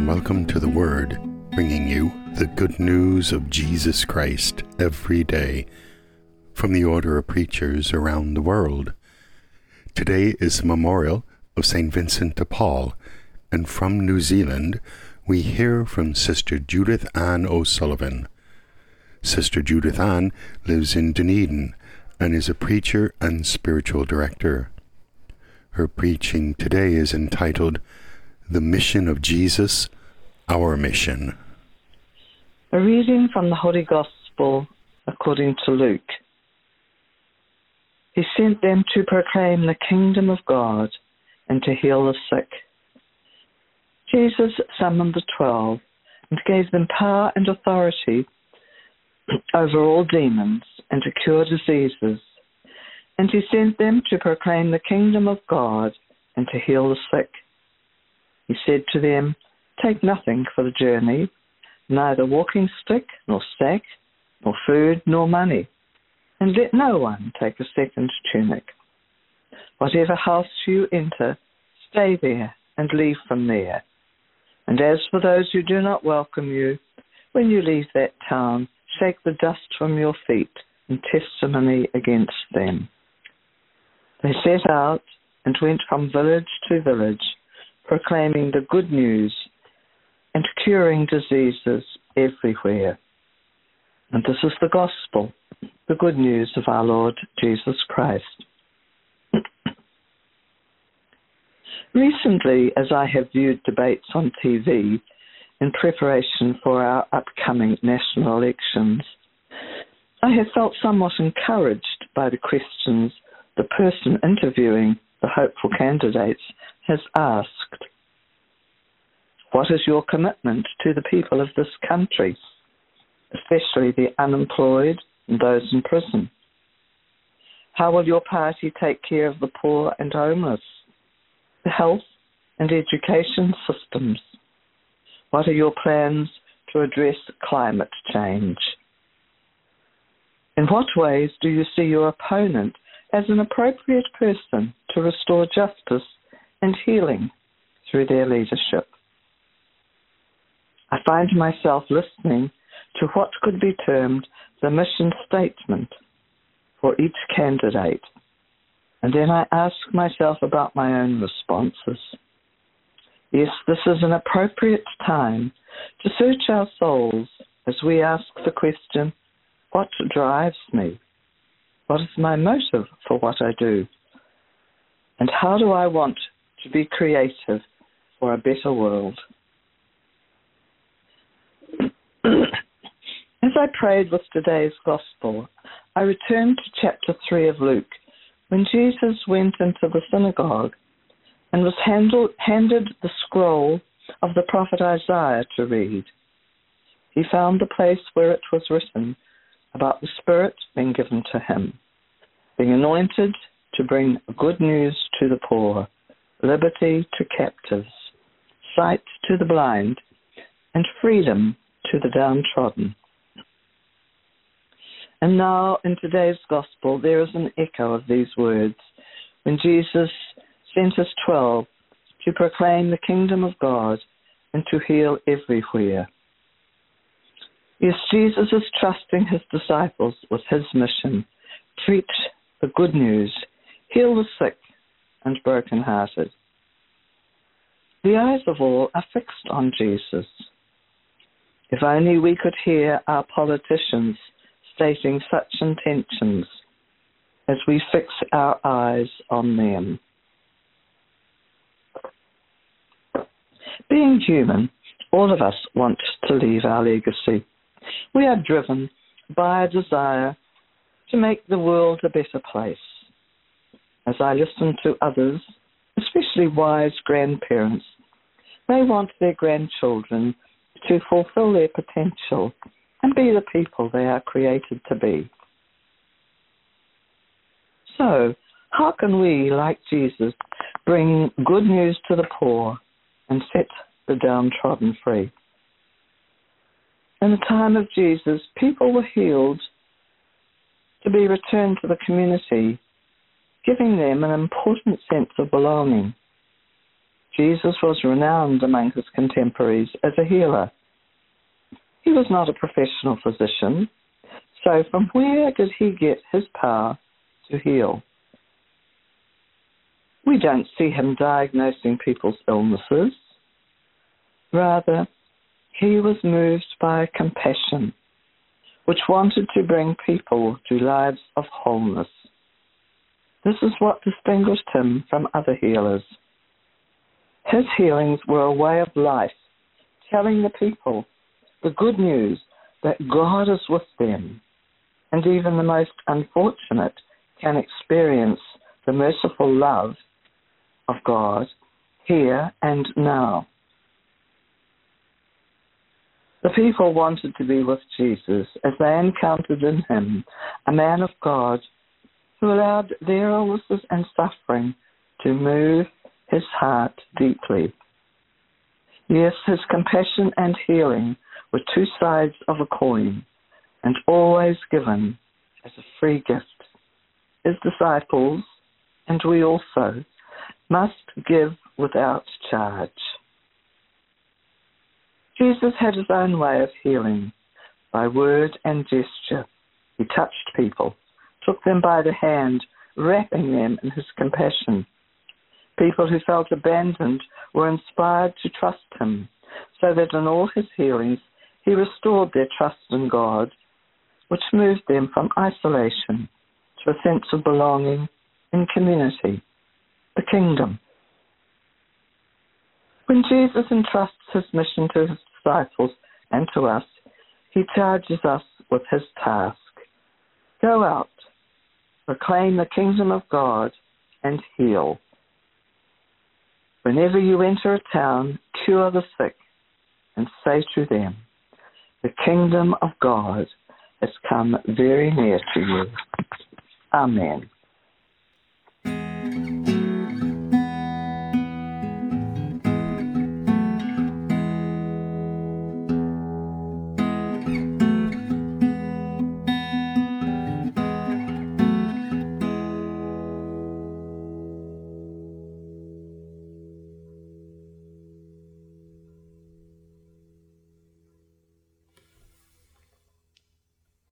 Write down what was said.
welcome to The Word, bringing you the good news of Jesus Christ every day from the order of preachers around the world. Today is the memorial of St. Vincent de Paul, and from New Zealand we hear from Sister Judith Ann O'Sullivan. Sister Judith Ann lives in Dunedin and is a preacher and spiritual director. Her preaching today is entitled The Mission of Jesus, Our Mission. A reading from the Holy Gospel according to Luke. He sent them to proclaim the kingdom of God and to heal the sick. Jesus summoned the 12 and gave them power and authority over all demons and to cure diseases. And he sent them to proclaim the kingdom of God and to heal the sick. He said to them, "Take nothing for the journey, neither walking stick, nor sack, nor food, nor money, and let no one take a second tunic. Whatever house you enter, stay there and leave from there. And as for those who do not welcome you, when you leave that town, shake the dust from your feet in testimony against them." They set out and went from village to village, proclaiming the good news and curing diseases everywhere. And this is the gospel, the good news of our Lord Jesus Christ. Recently, as I have viewed debates on TV in preparation for our upcoming national elections, I have felt somewhat encouraged by the questions the person interviewing the hopeful candidates has asked. What is your commitment to the people of this country, especially the unemployed and those in prison? How will your party take care of the poor and homeless, the health and education systems? What are your plans to address climate change? In what ways do you see your opponent as an appropriate person to restore justice and healing through their leadership? I find myself listening to what could be termed the mission statement for each candidate, and then I ask myself about my own responses. Yes, this is an appropriate time to search our souls as we ask the question, what drives me? What is my motive for what I do? And how do I want to be creative for a better world? As I prayed with today's Gospel, I returned to chapter 3 of Luke, when Jesus went into the synagogue and was handed the scroll of the prophet Isaiah to read. He found the place where it was written about the Spirit being given to him, being anointed to bring good news to the poor, liberty to captives, sight to the blind, and freedom to the downtrodden. And now in today's Gospel there is an echo of these words when Jesus sent his 12 to proclaim the kingdom of God and to heal everywhere. Yes, Jesus is trusting his disciples with his mission, preach the good news, heal the sick and brokenhearted. The eyes of all are fixed on Jesus. If only we could hear our politicians stating such intentions as we fix our eyes on them. Being human, all of us want to leave our legacy. We are driven by a desire to make the world a better place. As I listen to others, especially wise grandparents, they want their grandchildren to fulfill their potential and be the people they are created to be. So, how can we, like Jesus, bring good news to the poor and set the downtrodden free? In the time of Jesus, people were healed to be returned to the community, giving them an important sense of belonging. Jesus was renowned among his contemporaries as a healer. He was not a professional physician, so from where did he get his power to heal? We don't see him diagnosing people's illnesses. Rather, he was moved by compassion, which wanted to bring people to lives of wholeness. This is what distinguished him from other healers. His healings were a way of life, telling the people the good news that God is with them, and even the most unfortunate can experience the merciful love of God here and now. The people wanted to be with Jesus as they encountered in him a man of God who allowed their illnesses and suffering to move his heart deeply. Yes, his compassion and healing were two sides of a coin and always given as a free gift. His disciples, and we also, must give without charge. Jesus had his own way of healing by word and gesture. He touched people, took them by the hand, wrapping them in his compassion. People who felt abandoned were inspired to trust him, so that in all his healings he restored their trust in God, which moved them from isolation to a sense of belonging in community, the kingdom. When Jesus entrusts his mission to his disciples and to us, he charges us with his task. Go out, proclaim the kingdom of God, and heal. Whenever you enter a town, cure the sick, and say to them, the kingdom of God has come very near to you. Amen.